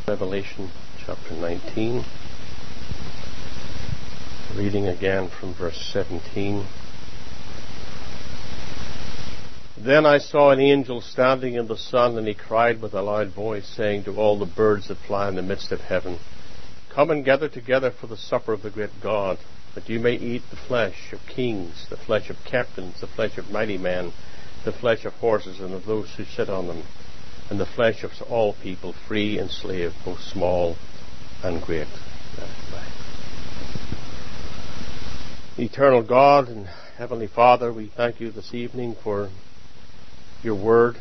Revelation chapter 19, reading again from verse 17. Then I saw an angel standing in the sun, and he cried with a loud voice, saying to all the birds that fly in the midst of heaven, Come and gather together for the supper of the great God, that you may eat the flesh of kings, the flesh of captains, the flesh of mighty men, the flesh of horses and of those who sit on them, and the flesh of all people, free and slave, both small and great. Eternal God and Heavenly Father, we thank you this evening for your word.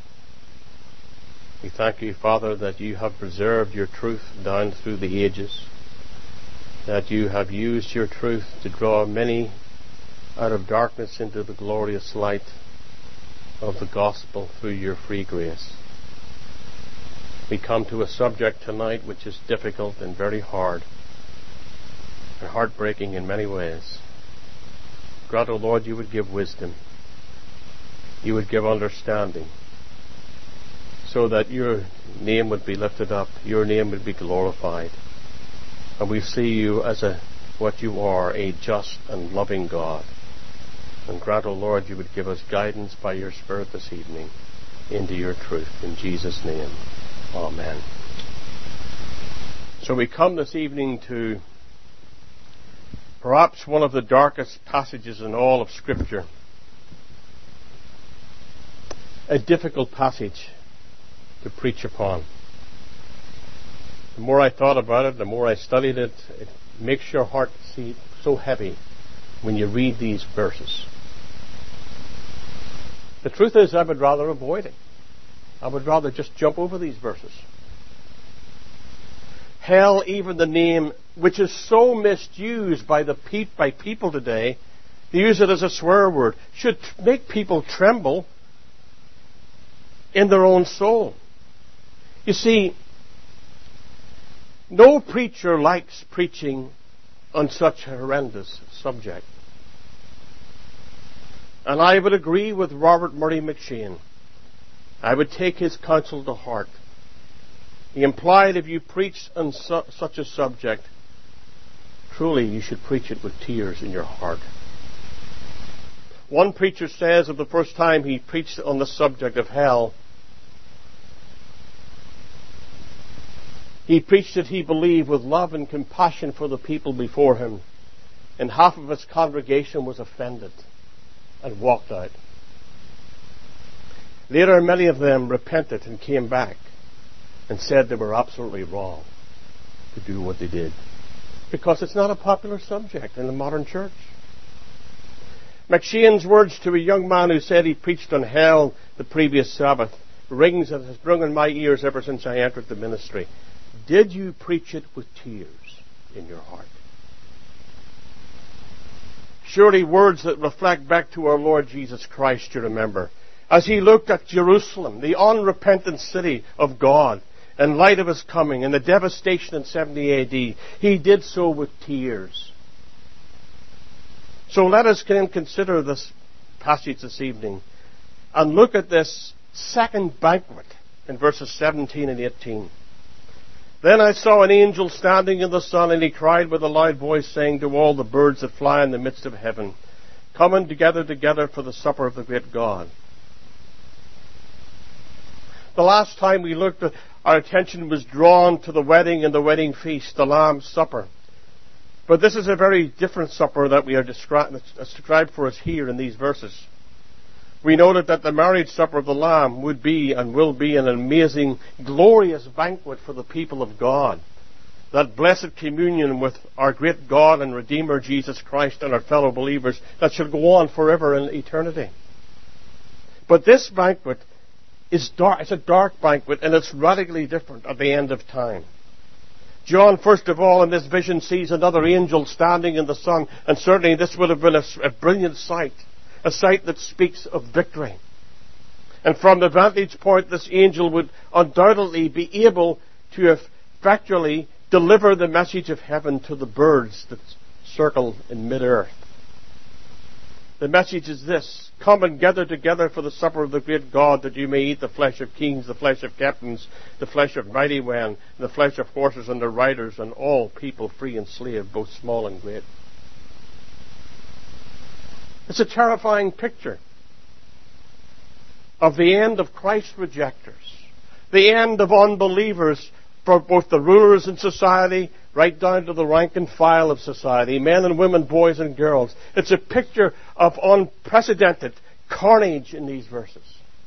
We thank you, Father, that you have preserved your truth down through the ages, that you have used your truth to draw many out of darkness into the glorious light of the gospel through your free grace. We come to a subject tonight which is difficult and very hard and heartbreaking in many ways. Grant, O Lord, you would give wisdom, you would give understanding, so that your name would be lifted up, your name would be glorified, and we see you as what you are, a just and loving God. And grant, O Lord, you would give us guidance by your Spirit this evening into your truth. In Jesus' name, amen. So we come this evening to perhaps one of the darkest passages in all of Scripture. A difficult passage to preach upon. The more I thought about it, the more I studied it, it makes your heart seem so heavy when you read these verses. The truth is, I would rather avoid it. I would rather just jump over these verses. Hell, even the name, which is so misused by people today, they use it as a swear word, should make people tremble in their own soul. You see, no preacher likes preaching on such a horrendous subject. And I would agree with Robert Murray M'Cheyne. I would take his counsel to heart. He implied if you preach on such a subject, truly you should preach it with tears in your heart. One preacher says of the first time he preached on the subject of hell, he preached it, he believed, with love and compassion for the people before him, and half of his congregation was offended and walked out. Later, many of them repented and came back and said they were absolutely wrong to do what they did, because it's not a popular subject in the modern church. M'Cheyne's words to a young man who said he preached on hell the previous Sabbath rings that has rung in my ears ever since I entered the ministry. Did you preach it with tears in your heart? Surely words that reflect back to our Lord Jesus Christ, you remember, as he looked at Jerusalem, the unrepentant city of God, in light of his coming and the devastation in 70 A.D., he did so with tears. So let us consider this passage this evening and look at this second banquet in verses 17 and 18. Then I saw an angel standing in the sun, and he cried with a loud voice, saying to all the birds that fly in the midst of heaven, Come and together for the supper of the great God. The last time we looked, our attention was drawn to the wedding and the wedding feast, the Lamb's Supper. But this is a very different supper that we are described for us here in these verses. We noted that the marriage supper of the Lamb would be and will be an amazing, glorious banquet for the people of God. That blessed communion with our great God and Redeemer Jesus Christ and our fellow believers that shall go on forever in eternity. But this banquet is dark. It's a dark banquet, and it's radically different at the end of time. John, first of all, in this vision sees another angel standing in the sun, and certainly this would have been a brilliant sight. A sight that speaks of victory. And from the vantage point, this angel would undoubtedly be able to effectually deliver the message of heaven to the birds that circle in mid-earth. The message is this: come and gather together for the supper of the great God, that you may eat the flesh of kings, the flesh of captains, the flesh of mighty men, and the flesh of horses and their riders, and all people, free and slave, both small and great. It's a terrifying picture of the end of Christ's rejectors, the end of unbelievers for both the rulers in society, right down to the rank and file of society, men and women, boys and girls. It's a picture of unprecedented carnage in these verses.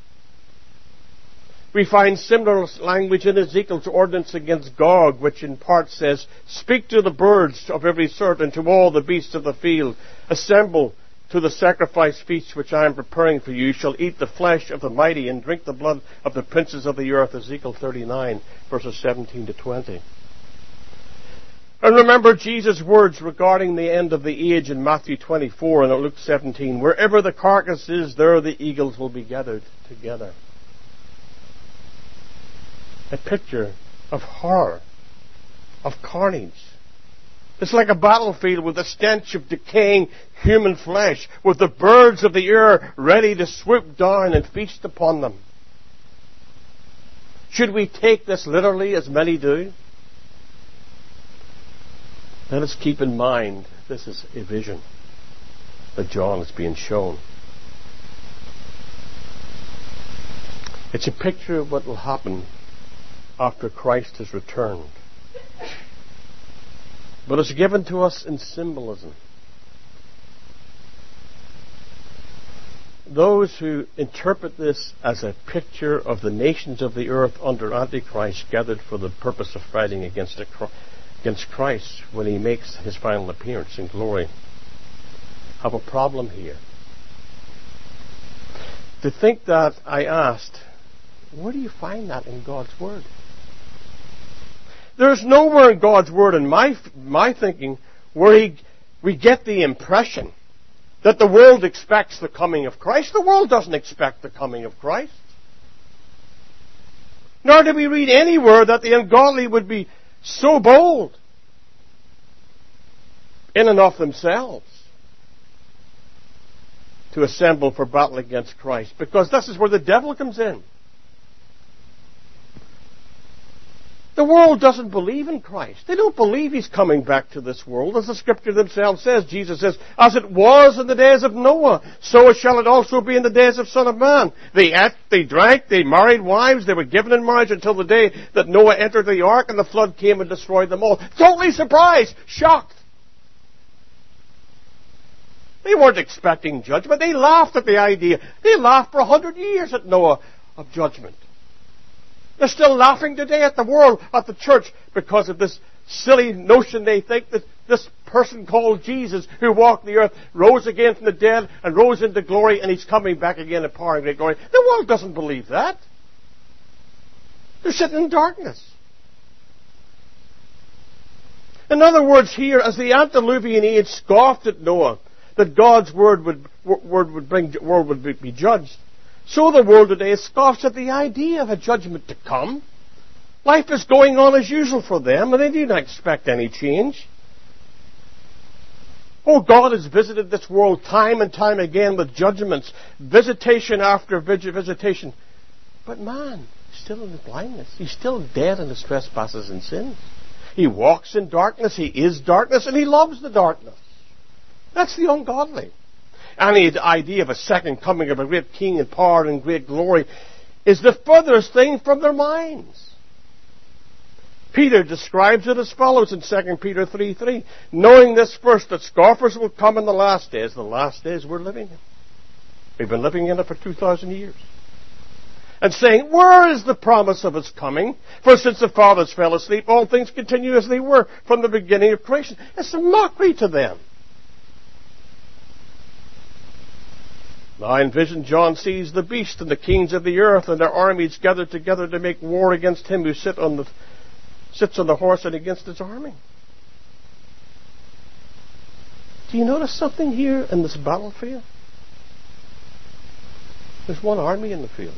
We find similar language in Ezekiel's ordinance against Gog, which in part says, speak to the birds of every sort and to all the beasts of the field. Assemble to the sacrifice feast which I am preparing for you. You shall eat the flesh of the mighty and drink the blood of the princes of the earth. Ezekiel 39, verses 17 to 20. And remember Jesus' words regarding the end of the age in Matthew 24 and Luke 17. Wherever the carcass is, there the eagles will be gathered together. A picture of horror, of carnage. It's like a battlefield with the stench of decaying human flesh, with the birds of the air ready to swoop down and feast upon them. Should we take this literally, as many do? Let us keep in mind this is a vision that John is being shown. It's a picture of what will happen after Christ has returned. But it's given to us in symbolism. Those who interpret this as a picture of the nations of the earth under Antichrist gathered for the purpose of fighting against Christ when he makes his final appearance in glory have a problem here. To think that, I asked, where do you find that in God's Word? There's nowhere in God's Word, in my thinking, where we get the impression that the world expects the coming of Christ. The world doesn't expect the coming of Christ. Nor do we read anywhere that the ungodly would be so bold in and of themselves to assemble for battle against Christ. Because this is where the devil comes in. The world doesn't believe in Christ. They don't believe He's coming back to this world. As the Scripture themselves says, Jesus says, as it was in the days of Noah, so shall it also be in the days of Son of Man. They ate, they drank, they married wives, they were given in marriage until the day that Noah entered the ark and the flood came and destroyed them all. Totally surprised, shocked. They weren't expecting judgment. They laughed at the idea. They laughed for 100 years at Noah of judgment. They're still laughing today at the world, at the church, because of this silly notion they think that this person called Jesus, who walked the earth, rose again from the dead and rose into glory, and He's coming back again in power and great glory. The world doesn't believe that. They're sitting in darkness. In other words, here, as the antediluvian age scoffed at Noah, that God's world would be judged, so the world today scoffs at the idea of a judgment to come. Life is going on as usual for them, and they do not expect any change. Oh, God has visited this world time and time again with judgments, visitation after visitation. But man, he's still in the blindness. He's still dead in his trespasses and sins. He walks in darkness, he is darkness, and he loves the darkness. That's the ungodly. Any idea of a second coming of a great king in power and great glory is the furthest thing from their minds. Peter describes it as follows in 2 Peter 3:3. Knowing this first, that scoffers will come in the last days we're living in. We've been living in it for 2,000 years. And saying, where is the promise of His coming? For since the fathers fell asleep, all things continue as they were from the beginning of creation. It's a mockery to them. Now in vision John sees the beast and the kings of the earth and their armies gathered together to make war against Him who sits on the horse and against His army. Do you notice something here in this battlefield? There's one army in the field.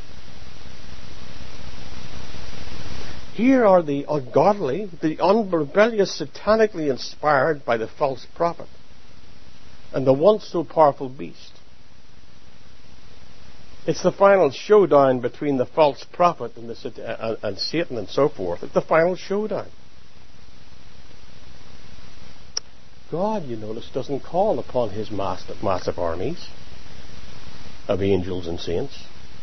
Here are the ungodly, the unrebellious, satanically inspired by the false prophet. and the once so powerful beast. It's the final showdown between the false prophet and Satan and so forth. It's the final showdown. God, you notice, doesn't call upon his massive armies of angels and saints.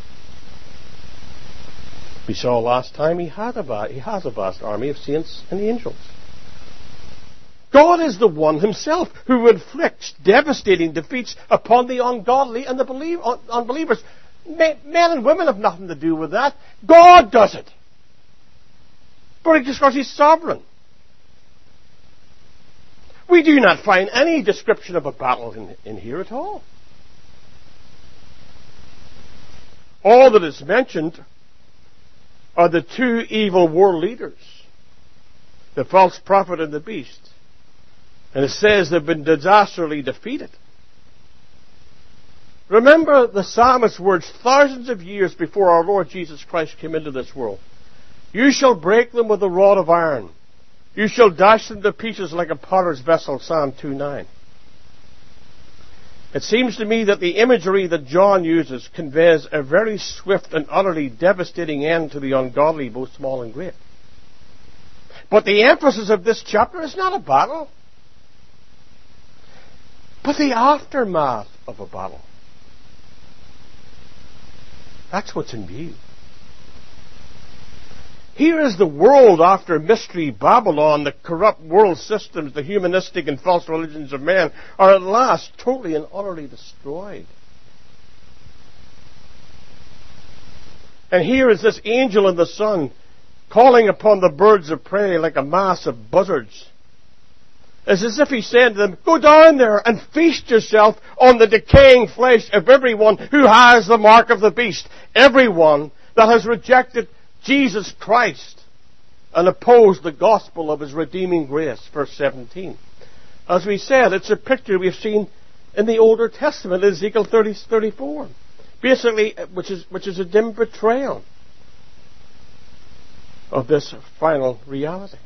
We saw last time he has a vast army of saints and angels. God is the one himself who inflicts devastating defeats upon the ungodly and the unbelievers. Men and women have nothing to do with that. God does it. But because he's sovereign. We do not find any description of a battle in here at all. All that is mentioned are the two evil world leaders, the false prophet and the beast. And it says they've been disastrously defeated. Remember the psalmist's words thousands of years before our Lord Jesus Christ came into this world. You shall break them with a rod of iron. You shall dash them to pieces like a potter's vessel, Psalm 2:9. It seems to me that the imagery that John uses conveys a very swift and utterly devastating end to the ungodly, both small and great. But the emphasis of this chapter is not a battle, but the aftermath of a battle. That's what's in view. Here is the world after Mystery Babylon. The corrupt world systems, the humanistic and false religions of man are at last totally and utterly destroyed. And here is this angel in the sun calling upon the birds of prey like a mass of buzzards. It's as if he's saying to them, go down there and feast yourself on the decaying flesh of everyone who has the mark of the beast. Everyone that has rejected Jesus Christ and opposed the gospel of his redeeming grace. Verse 17. As we said, it's a picture we've seen in the Older Testament, Ezekiel 34. Basically, which is a dim portrayal of this final reality.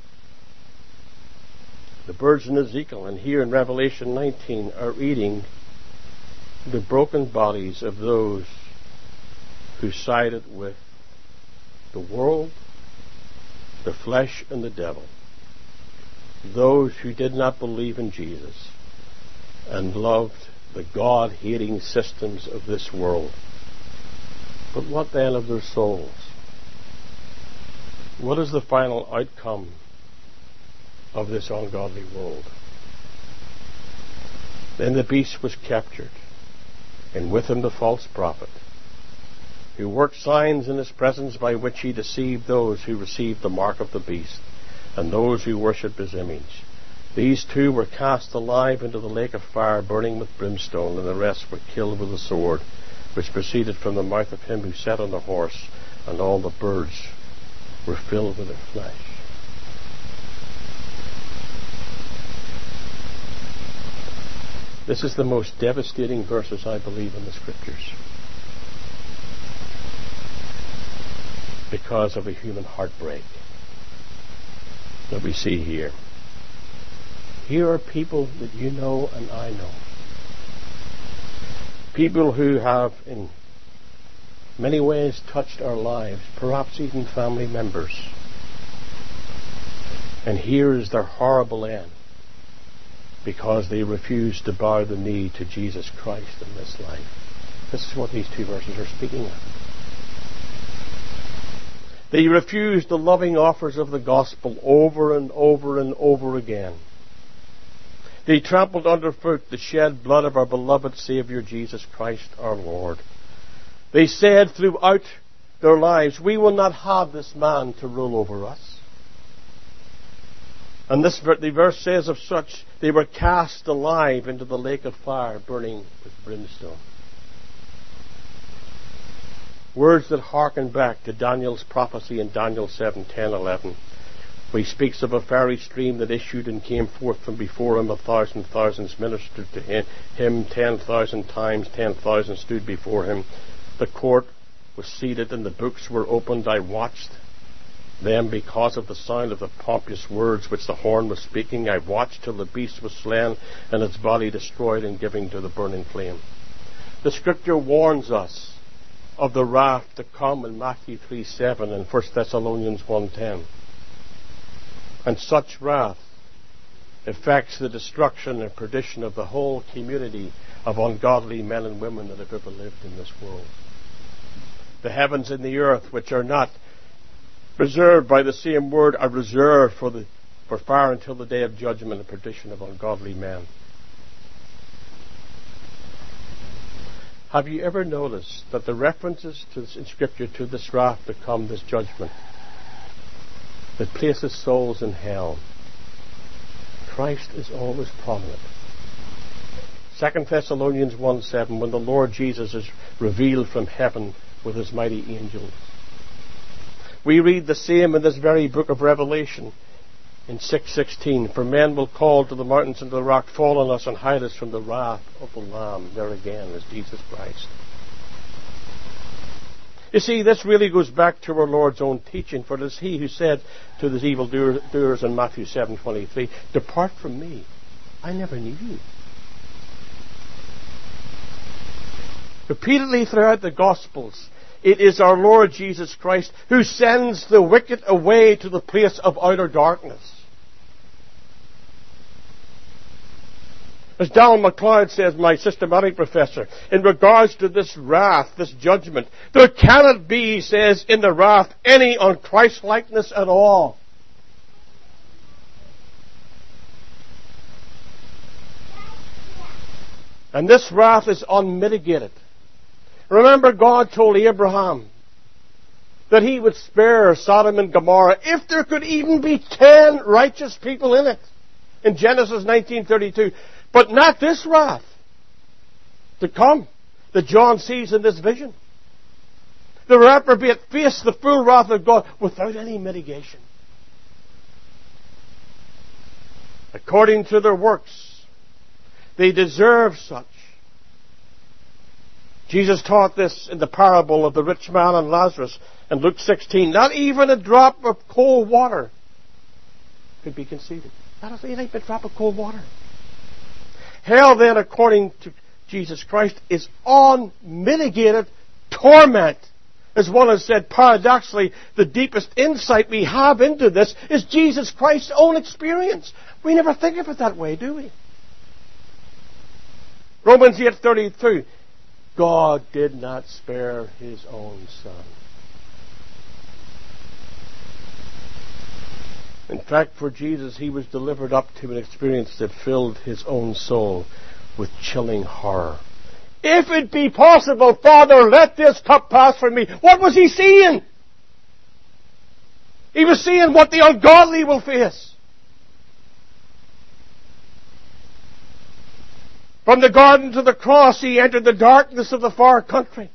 The birds in Ezekiel and here in Revelation 19 are eating the broken bodies of those who sided with the world, the flesh, and the devil. Those who did not believe in Jesus and loved the God-hating systems of this world. But what then of their souls? What is the final outcome of this ungodly world? Then the beast was captured, and with him the false prophet, who worked signs in his presence by which he deceived those who received the mark of the beast and those who worshipped his image. These two were cast alive into the lake of fire burning with brimstone, and the rest were killed with the sword which proceeded from the mouth of him who sat on the horse, and all the birds were filled with their flesh. This is the most devastating verses, I believe, in the Scriptures, because of a human heartbreak that we see here. Here are people that you know and I know. People who have in many ways touched our lives, perhaps even family members. And here is their horrible end, because they refused to bow the knee to Jesus Christ in this life. This is what these two verses are speaking of. They refused the loving offers of the gospel over and over and over again. They trampled underfoot the shed blood of our beloved Savior Jesus Christ our Lord. They said throughout their lives, we will not have this man to rule over us. And the verse says of such, they were cast alive into the lake of fire burning with brimstone. Words that hearken back to Daniel's prophecy in Daniel 7:10-11, where he speaks of a fiery stream that issued and came forth from before him. 1,000 thousands ministered to him, 10,000 times 10,000 stood before him. The court was seated and the books were opened. I watched Then, because of the sound of the pompous words which the horn was speaking, I watched till the beast was slain and its body destroyed and given to the burning flame. The Scripture warns us of the wrath to come in Matthew 3:7 and 1 Thessalonians 1:10. And such wrath affects the destruction and perdition of the whole community of ungodly men and women that have ever lived in this world. The heavens and the earth, which are not reserved by the same word, are reserved for fire until the day of judgment and perdition of ungodly men. Have you ever noticed that the references in Scripture to this wrath to come, this judgment, that places souls in hell, Christ is always prominent. 2 Thessalonians 1:7, when the Lord Jesus is revealed from heaven with his mighty angels. We read the same in this very book of Revelation in 6:16. For men will call to the mountains and to the rock, fall on us and hide us from the wrath of the Lamb. There again is Jesus Christ. You see, this really goes back to our Lord's own teaching, for it is he who said to the evildoers in Matthew 7:23, depart from me, I never knew you. Repeatedly throughout the Gospels, it is our Lord Jesus Christ who sends the wicked away to the place of outer darkness. As Donald MacLeod says, my systematic professor, in regards to this wrath, this judgment, there cannot be, he says, in the wrath any unChristlikeness at all. And this wrath is unmitigated. Remember, God told Abraham that he would spare Sodom and Gomorrah if there could even be 10 righteous people in it, in Genesis 19:32. But not this wrath to come that John sees in this vision. The reprobate face the full wrath of God without any mitigation. According to their works, they deserve such. Jesus taught this in the parable of the rich man and Lazarus in Luke 16. Not even a drop of cold water could be conceded. Not even a drop of cold water. Hell, then, according to Jesus Christ, is unmitigated torment. As one has said, paradoxically, the deepest insight we have into this is Jesus Christ's own experience. We never think of it that way, do we? Romans 8:32. God did not spare his own Son. In fact, for Jesus, he was delivered up to an experience that filled his own soul with chilling horror. If it be possible, Father, let this cup pass from me. What was he seeing? He was seeing what the ungodly will face. From the garden to the cross, he entered the darkness of the far country.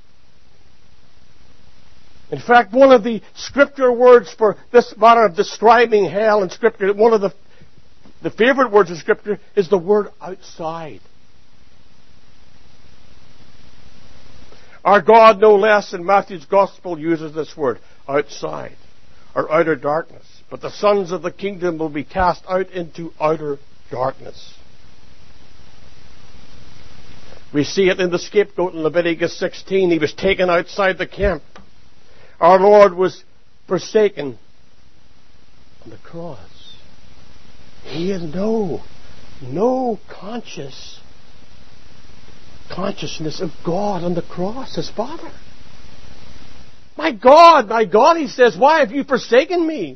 In fact, one of the Scripture words for this matter of describing hell in Scripture, one of the favorite words of Scripture is the word outside. Our God, no less in Matthew's Gospel, uses this word, outside, or outer darkness. But the sons of the kingdom will be cast out into outer darkness. We see it in the scapegoat in Leviticus 16. He was taken outside the camp. Our Lord was forsaken on the cross. He had no consciousness of God on the cross, his Father. My God, he says, why have you forsaken me?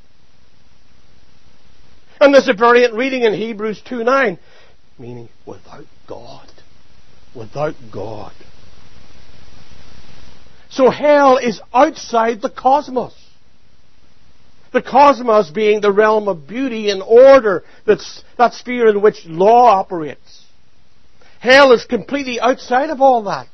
And there's a variant reading in Hebrews 2:9, meaning without God. Without God. So hell is outside the cosmos. The cosmos being the realm of beauty and order, that sphere in which law operates. Hell is completely outside of all that.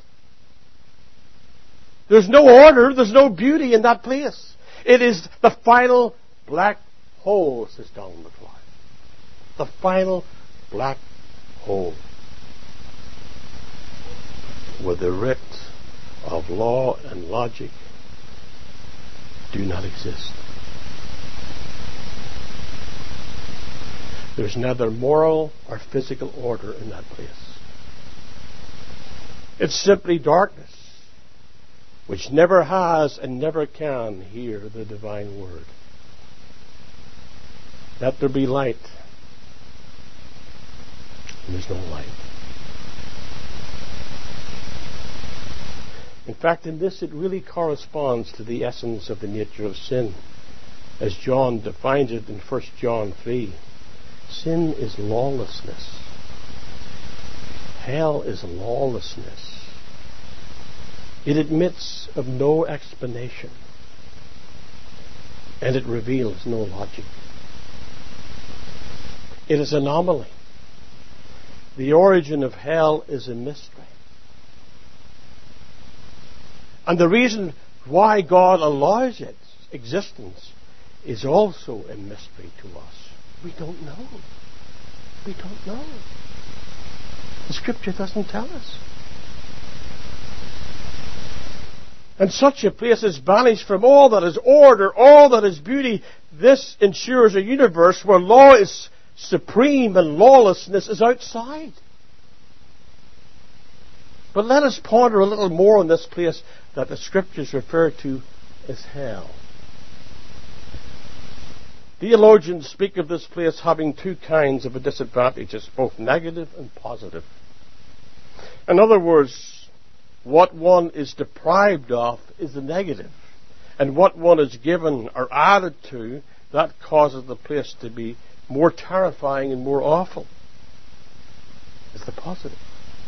There's no order, there's no beauty in that place. It is the final black hole, says Donald MacLeod. The final black hole. With the writ of law and logic do not exist. There's neither moral or physical order in that place. It's simply darkness, which never has and never can hear the divine word. Let there be light. And there's no light. In fact, in this it really corresponds to the essence of the nature of sin. As John defines it in 1 John 3, sin is lawlessness. Hell is lawlessness. It admits of no explanation, and it reveals no logic. It is an anomaly. The origin of hell is a mystery. And the reason why God allows its existence is also a mystery to us. We don't know. We don't know. The Scripture doesn't tell us. And such a place is banished from all that is order, all that is beauty. This ensures a universe where law is supreme and lawlessness is outside. But let us ponder a little more on this place that the Scriptures refer to as hell. Theologians speak of this place having two kinds of disadvantages, both negative and positive. In other words, what one is deprived of is the negative, and what one is given or added to, that causes the place to be more terrifying and more awful. Is the positive.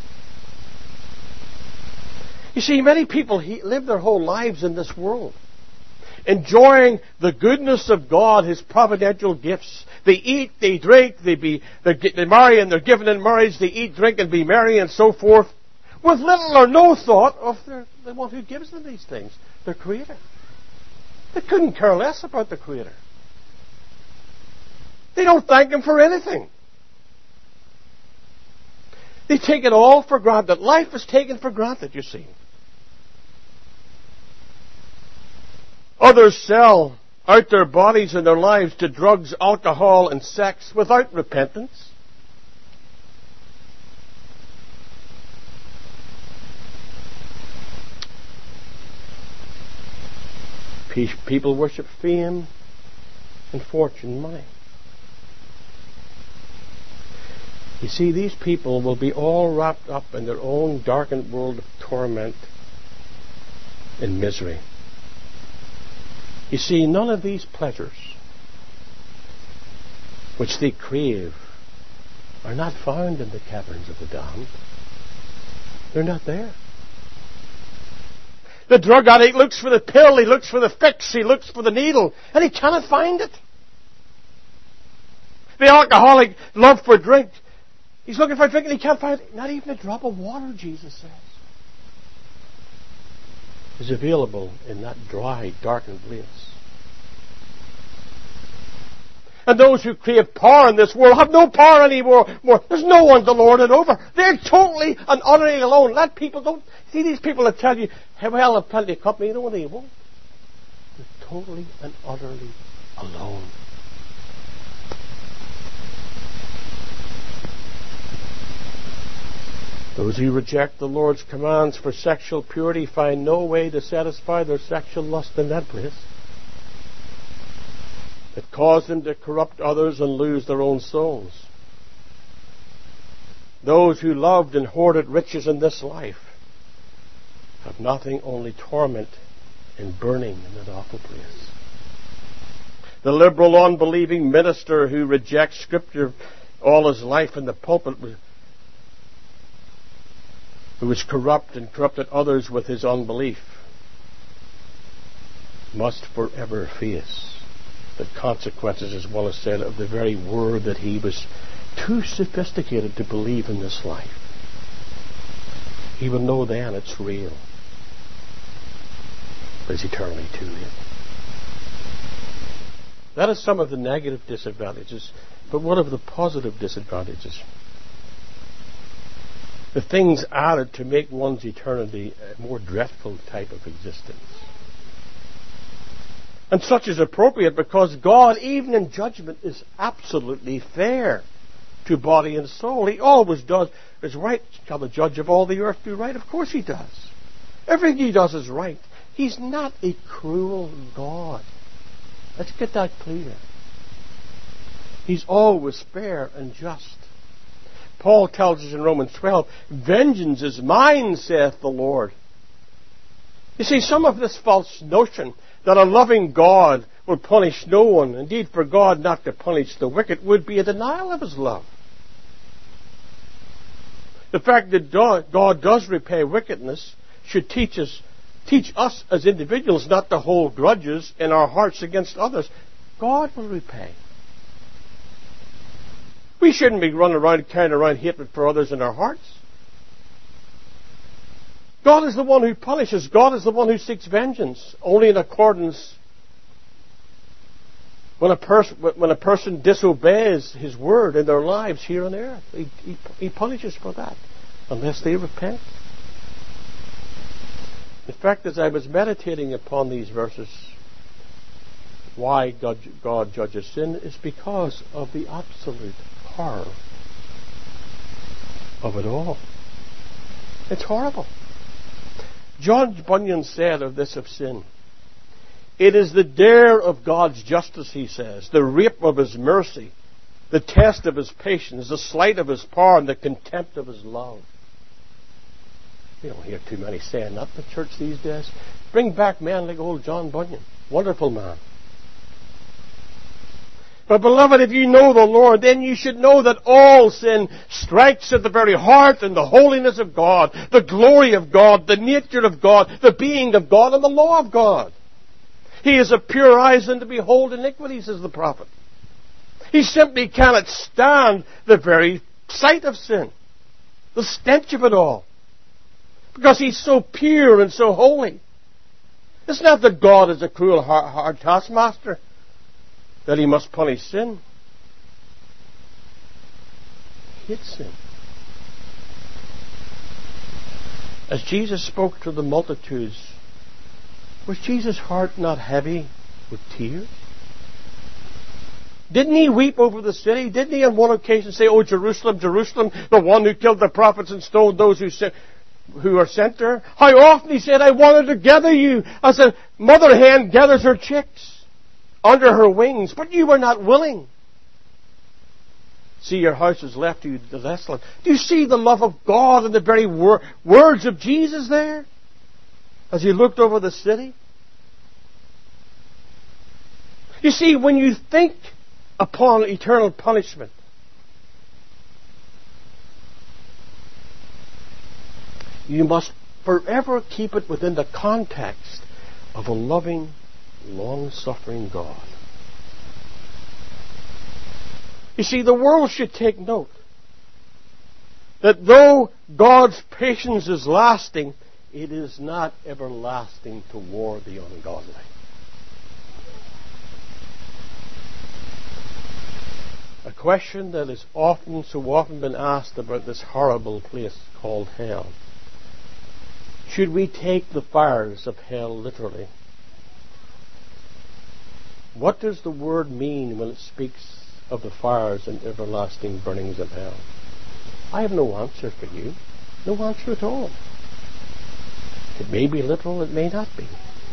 You see, many people live their whole lives in this world, enjoying the goodness of God, His providential gifts. They eat, they drink, they marry and they're given in marriage, they eat, drink and be merry and so forth, with little or no thought of the one who gives them these things, their Creator. They couldn't care less about the Creator. They don't thank Him for anything. They take it all for granted. Life is taken for granted, you see. Others sell out their bodies and their lives to drugs, alcohol, and sex without repentance. People worship fame and fortune, money. You see, these people will be all wrapped up in their own darkened world of torment and misery. You see, none of these pleasures which they crave are not found in the caverns of the damned. They're not there. The drug addict looks for the pill, he looks for the fix, he looks for the needle, and he cannot find it. The alcoholic love for drink, he's looking for a drink and he can't find it. Not even a drop of water, Jesus says, is available in that dry, darkened place. And those who crave power in this world have no power anymore. There's no one to lord it over. They're totally and utterly alone. Let people don't see these people that tell you, hey, well, I've plenty of company. You know what they won't. They're totally and utterly alone. Those who reject the Lord's commands for sexual purity find no way to satisfy their sexual lust in that place. It caused them to corrupt others and lose their own souls. Those who loved and hoarded riches in this life have nothing, only torment and burning in that awful place. The liberal, unbelieving minister who rejects Scripture all his life in the pulpit, who is corrupt and corrupted others with his unbelief, must forever face the consequences, as well as said, of the very word that he was too sophisticated to believe in this life. He will know then it's real, but it's eternally too late. That is some of the negative disadvantages, but what of the positive disadvantages? The things added to make one's eternity a more dreadful type of existence. And such is appropriate because God, even in judgment, is absolutely fair to body and soul. He always does is right. Shall the judge of all the earth do right? Of course he does. Everything he does is right. He's not a cruel God. Let's get that clear. He's always fair and just. Paul tells us in Romans 12, vengeance is mine, saith the Lord. You see, some of this false notion that a loving God will punish no one, indeed for God not to punish the wicked, would be a denial of his love. The fact that God does repay wickedness should teach us as individuals not to hold grudges in our hearts against others. God will repay. We shouldn't be running around carrying around hatred for others in our hearts. God is the one who punishes. God is the one who seeks vengeance. Only in accordance when a person disobeys His word in their lives here on earth. He punishes for that unless they repent. In fact, as I was meditating upon these verses, why God judges sin is because of the absolute horror of it all. It's horrible. John Bunyan said of this of sin, it is the dare of God's justice, he says, the rape of His mercy, the test of His patience, the slight of His power, and the contempt of His love. You don't hear too many saying that in the church these days. Bring back men like old John Bunyan. Wonderful man. But beloved, if you know the Lord, then you should know that all sin strikes at the very heart and the holiness of God, the glory of God, the nature of God, the being of God, and the law of God. He is of pure eyes and to behold iniquity, says the prophet. He simply cannot stand the very sight of sin, the stench of it all, because He's so pure and so holy. It's not that God is a cruel, hard taskmaster, that He must punish sin. He hates sin. As Jesus spoke to the multitudes, was Jesus' heart not heavy with tears? Didn't He weep over the city? Didn't He on one occasion say, "Oh, Jerusalem, Jerusalem, the one who killed the prophets and stoned those who are sent there"? How often He said, "I wanted to gather you as a mother hen gathers her chicks under her wings, but you were not willing. See, your house is left to you desolate." Do you see the love of God in the very words of Jesus there? As He looked over the city? You see, when you think upon eternal punishment, you must forever keep it within the context of a loving, long-suffering God. You see, the world should take note that though God's patience is lasting, it is not everlasting toward the ungodly. A question that has so often been asked about this horrible place called hell. Should we take the fires of hell literally? What does the word mean when it speaks of the fires and everlasting burnings of hell? I have no answer for you. No answer at all. It may be literal, it may not be.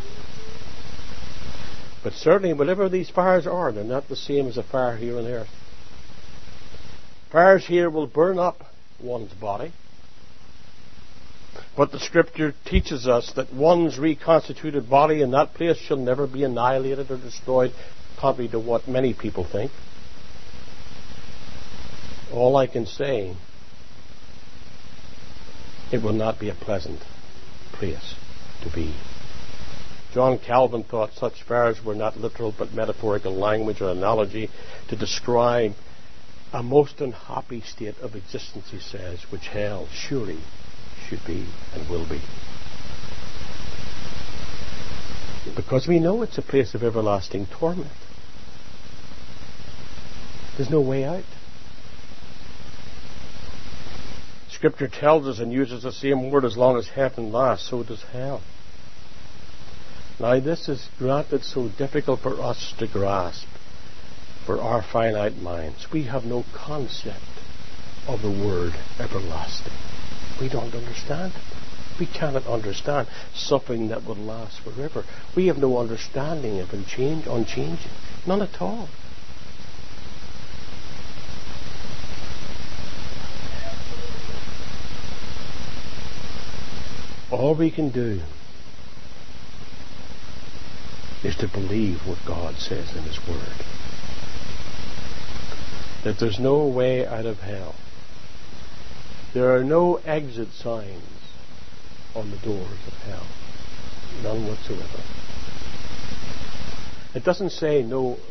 But certainly whatever these fires are, they're not the same as a fire here on earth. Fires here will burn up one's body. But the Scripture teaches us that one's reconstituted body in that place shall never be annihilated or destroyed, contrary to what many people think. All I can say, it will not be a pleasant place to be. John Calvin thought such fires were not literal but metaphorical language or analogy to describe a most unhappy state of existence, he says, which hell surely should be and will be. Because we know it's a place of everlasting torment. There's no way out. Scripture tells us and uses the same word, as long as heaven lasts, so does hell. Now this is granted so difficult for us to grasp, for our finite minds. We have no concept of the word everlasting. We don't understand it. We cannot understand something that would last forever. We have no understanding of unchanging. None at all. All we can do is to believe what God says in His Word. That there's no way out of hell. There are no exit signs on the doors of hell. None whatsoever. It doesn't say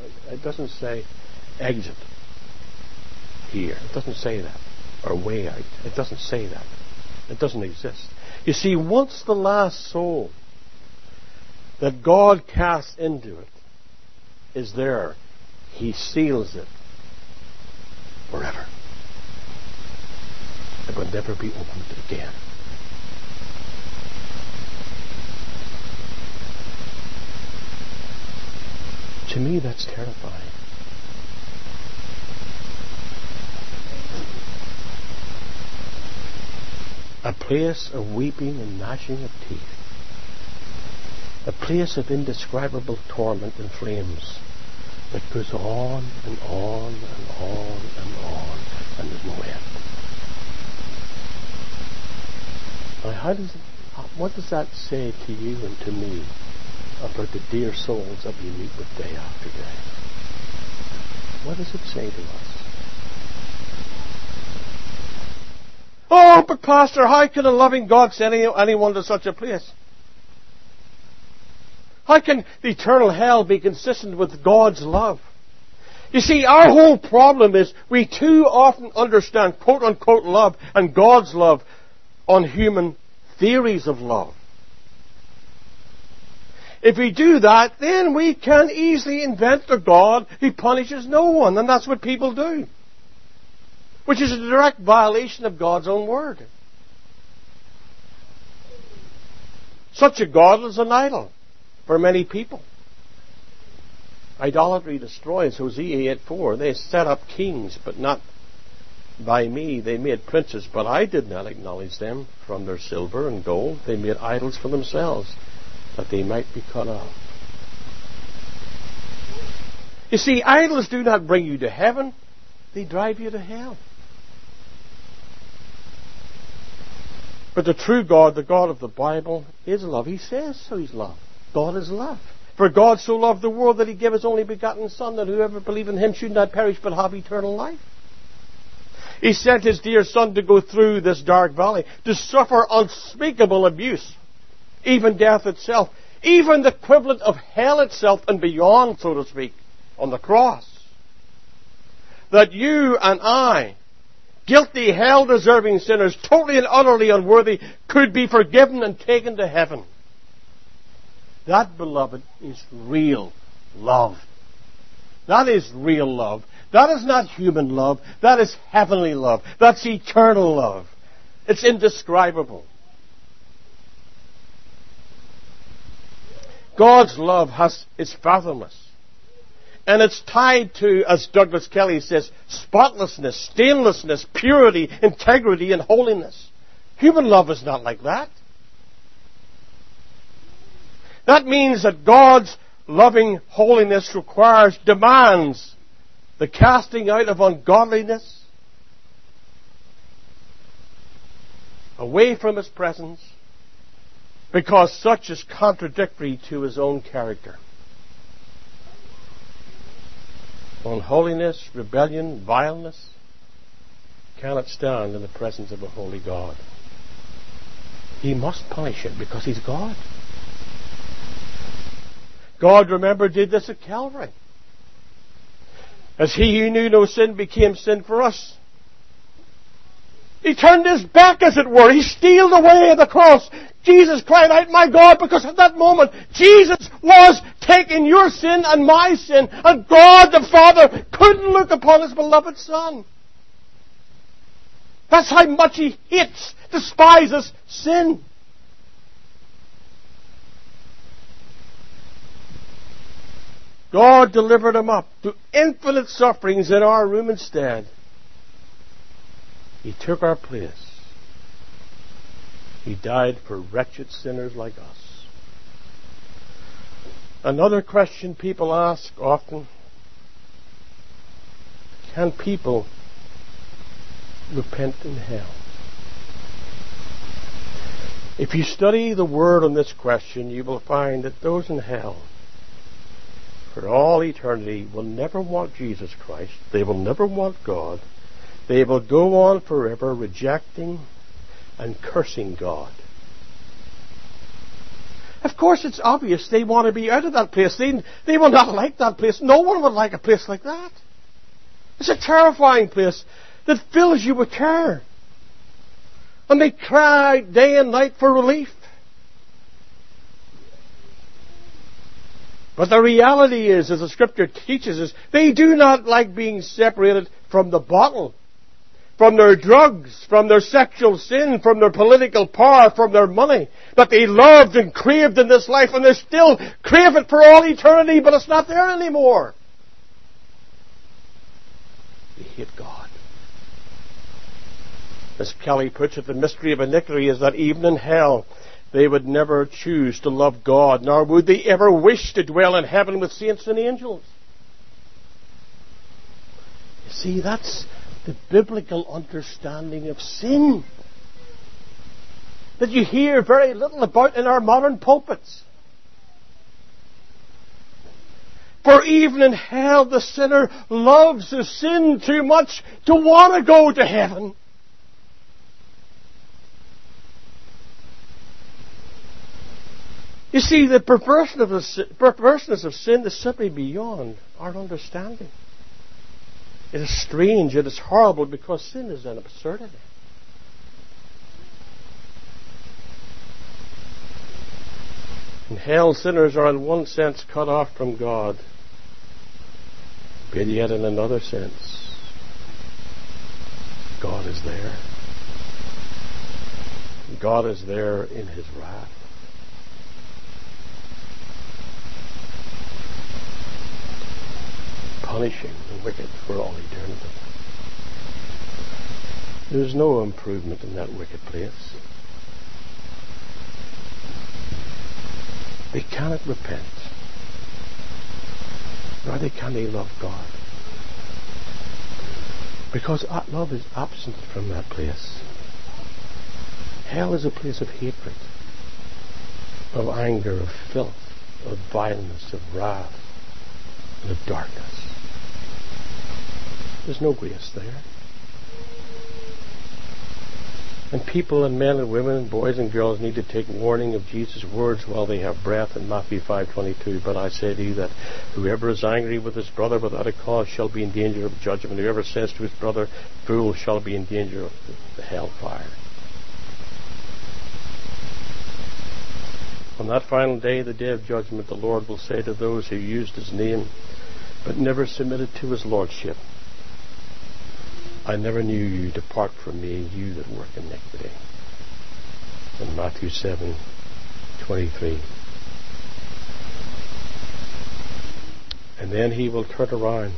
exit here. It doesn't say that. Or way out. It doesn't say that. It doesn't exist. You see, once the last soul that God casts into it is there, He seals it forever. It will never be opened again. To me, that's terrifying. A place of weeping and gnashing of teeth. A place of indescribable torment and flames that goes on and on and on and on, and there's no end. Now, what does that say to you and to me about the dear souls that we meet with day after day? What does it say to us? Oh, but Pastor, how can a loving God send anyone to such a place? How can the eternal hell be consistent with God's love? You see, our whole problem is we too often understand quote-unquote love and God's love on human theories of love. If we do that, then we can easily invent a God who punishes no one, and that's what people do. Which is a direct violation of God's own word. Such a God is an idol for many people. Idolatry destroys. Hosea 8:4. They set up kings, but not by me. They made princes, but I did not acknowledge them. From their silver and gold they made idols for themselves, that they might be cut off. You see, idols do not bring you to heaven. They drive you to hell. But the true God, the God of the Bible, is love. He says so. He's love. God is love. For God so loved the world that He gave His only begotten Son, that whoever believes in Him should not perish but have eternal life. He sent His dear Son to go through this dark valley, to suffer unspeakable abuse, even death itself, even the equivalent of hell itself and beyond, so to speak, on the cross. That you and I, guilty, hell-deserving sinners, totally and utterly unworthy, could be forgiven and taken to heaven. That, beloved, is real love. That is real love. That is not human love. That is heavenly love. That's eternal love. It's indescribable. God's love is fathomless. And it's tied to, as Douglas Kelly says, spotlessness, stainlessness, purity, integrity, and holiness. Human love is not like that. That means that God's loving holiness demands the casting out of ungodliness, away from His presence, because such is contradictory to His own character. Unholiness, rebellion, vileness cannot stand in the presence of a holy God. He must punish it because He's God. God, remember, did this at Calvary. As He who knew no sin became sin for us. He turned His back, as it were. He stealed away at the cross. Jesus cried out, my God, because at that moment, Jesus was taking your sin and my sin, and God the Father couldn't look upon His beloved Son. That's how much He hates, despises sin. God delivered him up to infinite sufferings in our room instead. He took our place. He died for wretched sinners like us. Another question people ask often: can people repent in hell? If you study the Word on this question, you will find that those in hell for all eternity will never want Jesus Christ. They will never want God. They will go on forever rejecting and cursing God. Of course, it's obvious they want to be out of that place. They will not like that place. No one would like a place like that. It's a terrifying place that fills you with terror. And they cry day and night for relief. But the reality is, as the Scripture teaches us, they do not like being separated from the bottle, from their drugs, from their sexual sin, from their political power, from their money, that they loved and craved in this life, and they still crave it for all eternity, but it's not there anymore. They hate God. As Kelly puts it, the mystery of iniquity is that even in hell, they would never choose to love God, nor would they ever wish to dwell in heaven with saints and angels. You see, that's the biblical understanding of sin that you hear very little about in our modern pulpits. For even in hell, the sinner loves his sin too much to want to go to heaven. You see, the perverseness of sin is simply beyond our understanding. It is strange, it is horrible, because sin is an absurdity. In hell, sinners are in one sense cut off from God, but yet in another sense, God is there. God is there in His wrath. Punishing the wicked for all eternity. There is no improvement in that wicked place. They cannot repent, neither can they love God, because that love is absent from that place. Hell is a place of hatred, of anger, of filth, of violence, of wrath, and of darkness. There's no grace there. And people and men and women and boys and girls need to take warning of Jesus' words while they have breath in Matthew 5:22. But I say to you that whoever is angry with his brother without a cause shall be in danger of judgment. Whoever says to his brother, fool, shall be in danger of the hellfire. On that final day, the day of judgment, the Lord will say to those who used His name but never submitted to His lordship, I never knew you. Depart from me, you that work iniquity. In Matthew 7:23. And then He will turn around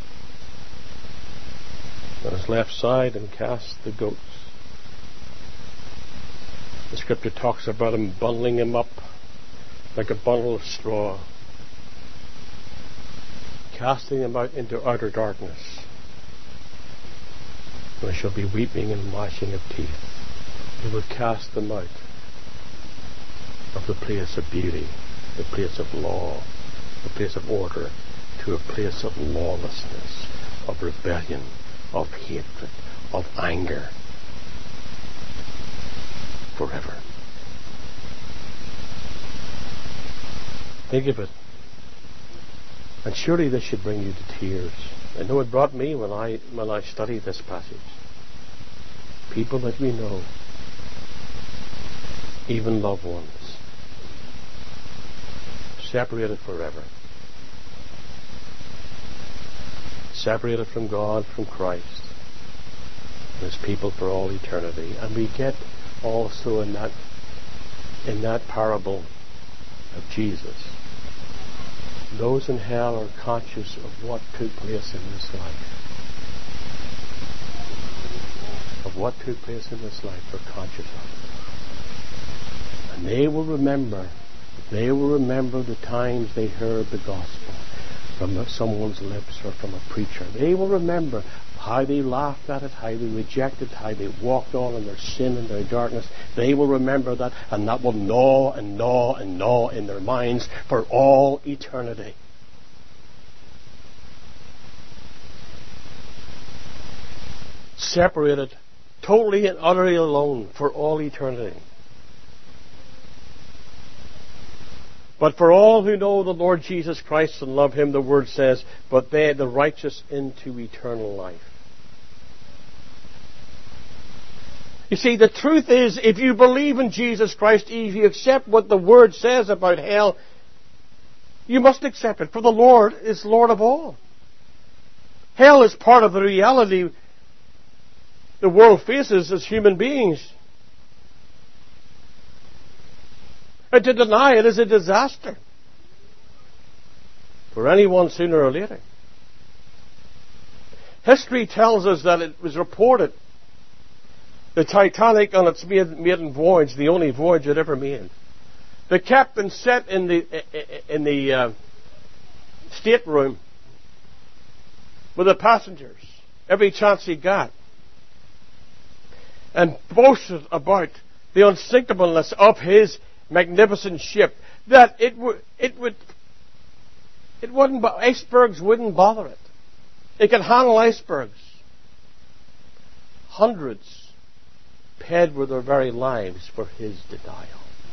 on His left side and cast the goats. The Scripture talks about Him bundling them up like a bundle of straw, casting them out into outer darkness. There shall be weeping and gnashing of teeth. He will cast them out of the place of beauty, the place of law, the place of order, to a place of lawlessness, of rebellion, of hatred, of anger, forever. Think of it. And surely this should bring you to tears. I know it brought me when I studied this passage. People that we know, even loved ones, separated forever, separated from God, from Christ, and His people for all eternity. And we get also in that parable of Jesus, those in hell are conscious of what took place in this life. Of what took place in this life, they're conscious of it. And they will remember the times they heard the gospel from someone's lips or from a preacher. They will remember how they laughed at it, how they rejected, how they walked on in their sin and their darkness. They will remember that, and that will gnaw and gnaw and gnaw in their minds for all eternity. Separated, totally and utterly alone for all eternity. But for all who know the Lord Jesus Christ and love Him, the Word says, but they, the righteous, into eternal life. You see, the truth is, if you believe in Jesus Christ, if you accept what the Word says about hell, you must accept it, for the Lord is Lord of all. Hell is part of the reality the world faces as human beings. And to deny it is a disaster for anyone sooner or later. History tells us that it was reported the Titanic on its maiden voyage, the only voyage it ever made, the captain sat in the stateroom with the passengers every chance he got and boasted about the unsinkableness of his magnificent ship, that icebergs wouldn't bother it. It could handle icebergs. Hundreds paid with their very lives for his denial.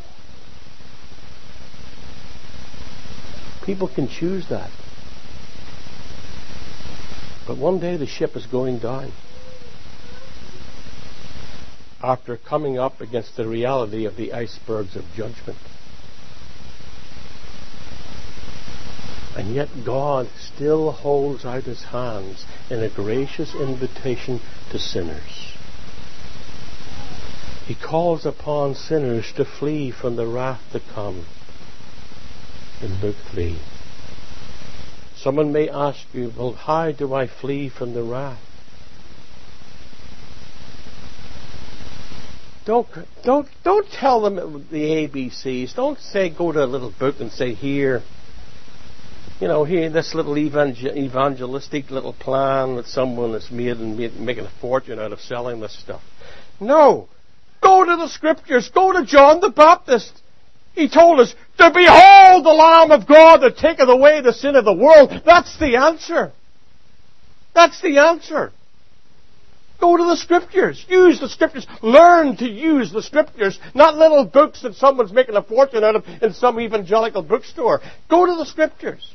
People can choose that. But one day the ship is going down, after coming up against the reality of the icebergs of judgment. And yet God still holds out His hands in a gracious invitation to sinners. He calls upon sinners to flee from the wrath to come. In Luke 3. Someone may ask you, well, how do I flee from the wrath? Don't tell them the ABCs. Don't say, go to a little book and say, here, this little evangelistic little plan that someone has made and making a fortune out of selling this stuff. No. Go to the Scriptures. Go to John the Baptist. He told us, to behold the Lamb of God that taketh away the sin of the world. That's the answer. That's the answer. Go to the Scriptures. Use the Scriptures. Learn to use the Scriptures. Not little books that someone's making a fortune out of in some evangelical bookstore. Go to the Scriptures.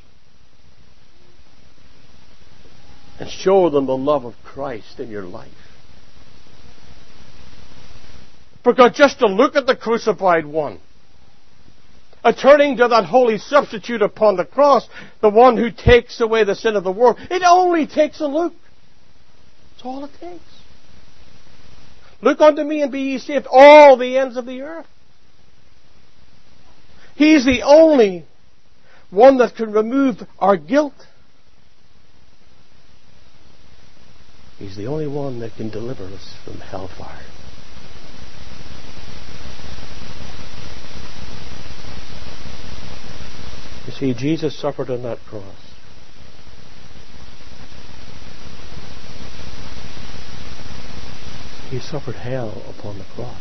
And show them the love of Christ in your life. Because just to look at the crucified one, and turning to that holy substitute upon the cross, the one who takes away the sin of the world, it only takes a look. That's all it takes. Look unto me and be ye saved, all the ends of the earth. He's the only one that can remove our guilt. He's the only one that can deliver us from hellfire. You see, Jesus suffered on that cross. He suffered hell upon the cross.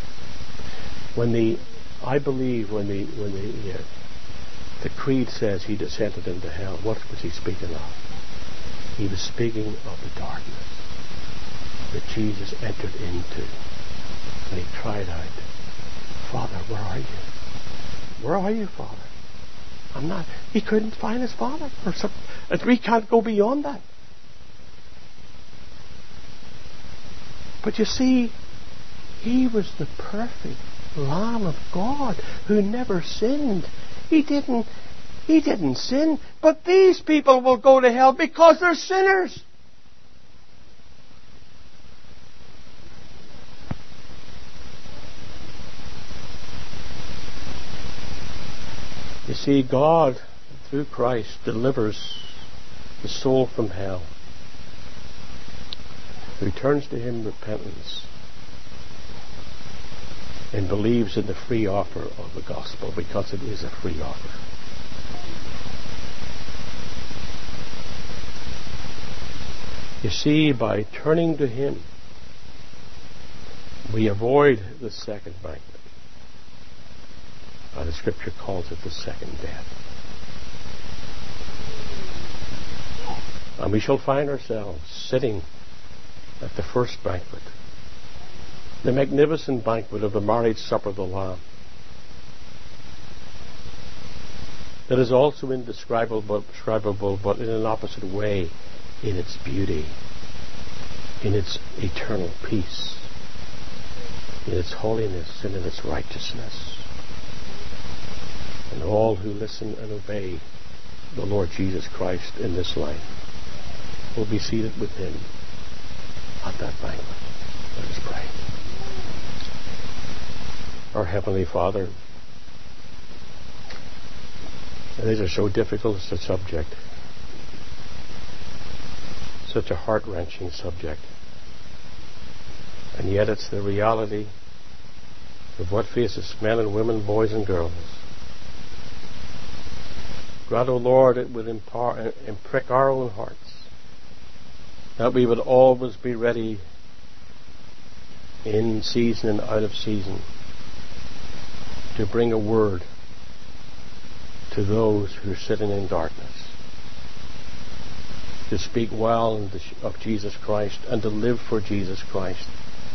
I believe when the creed says he descended into hell, what was he speaking of? He was speaking of the darkness that Jesus entered into. And he cried out, Father, where are you? Where are you, Father? I'm not. He couldn't find his Father. We can't go beyond that. But you see, he was the perfect Lamb of God who never sinned. He didn't sin, but these people will go to hell because they're sinners. You see, God, through Christ, delivers the soul from hell, who turns to him in repentance and believes in the free offer of the gospel, because it is a free offer. You see, by turning to him, we avoid the second banquet. The Scripture calls it the second death. And we shall find ourselves sitting at the first banquet, the magnificent banquet of the marriage supper of the Lamb, that is also indescribable, but in an opposite way, in its beauty, in its eternal peace, in its holiness, and in its righteousness. And all who listen and obey the Lord Jesus Christ in this life will be seated with him at that banquet. Let us pray. Our Heavenly Father, these are so difficult as a subject, such a heart-wrenching subject, and yet it's the reality of what faces men and women, boys and girls. Grant, O Lord, it would prick our own hearts, that we would always be ready in season and out of season to bring a word to those who are sitting in darkness, to speak well of Jesus Christ and to live for Jesus Christ,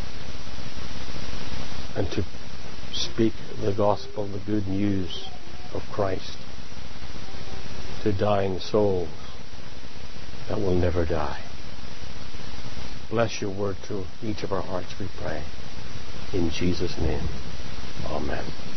and to speak the gospel, the good news of Christ to dying souls that will never die. Bless your word to each of our hearts, we pray. In Jesus' name, amen.